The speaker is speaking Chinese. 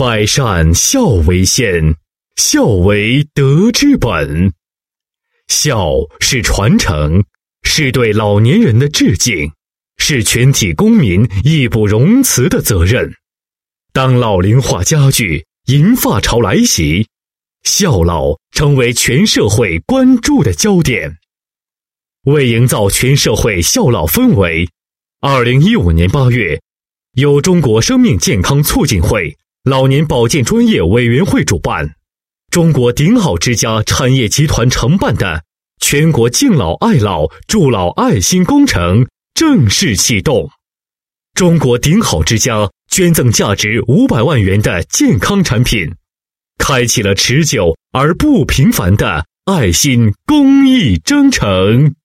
百善孝为先，孝为德之本。孝是传承，是对老年人的致敬，是全体公民义不容辞的责任。当老龄化加剧，银发潮来袭，孝老成为全社会关注的焦点。为营造全社会孝老氛围，2015年8月，由中国生命健康促进会老年保健专业委员会主办，中国顶好之家产业集团承办的全国敬老爱老助老爱心工程正式启动。中国顶好之家捐赠价值500万元的健康产品，开启了持久而不平凡的爱心公益征程。